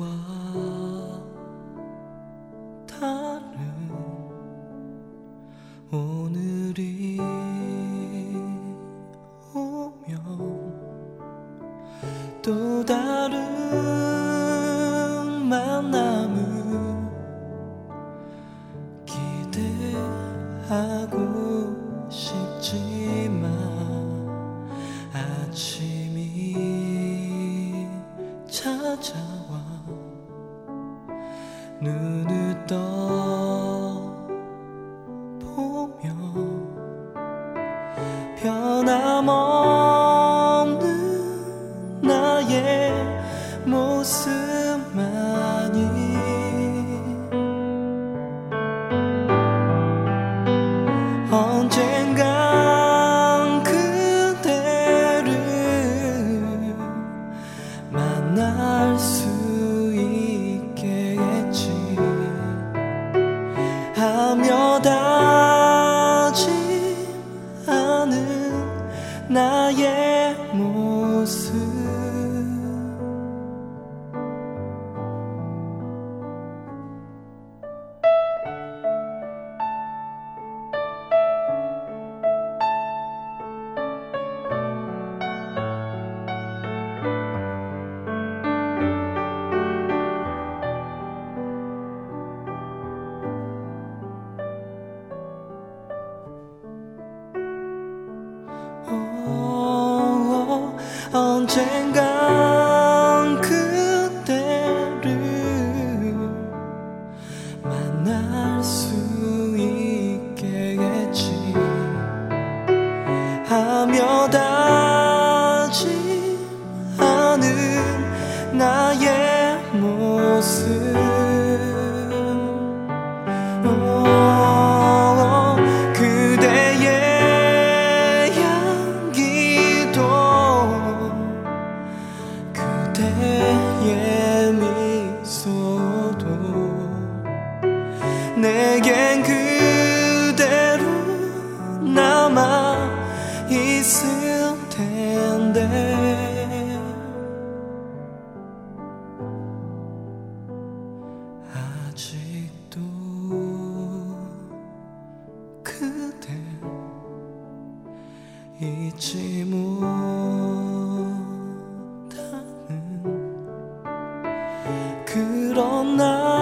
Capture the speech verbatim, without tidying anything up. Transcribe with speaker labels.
Speaker 1: 다른 오늘이 오면 또 다른 만남을 기대하고 싶지만 아침이 찾아와 눈을 떠보며 변함없는 나의 모습만이 언젠간 그대를 만날 수 있게 했지 하며 다짐하는 나의 모습 언젠간 그대를 만날 수 있게 했지 하며 다짐하는 나의 모습 그대의 미소도 내겐 그대로 남아 있을 텐데 아직도 그댈 잊지 못하는 그런 날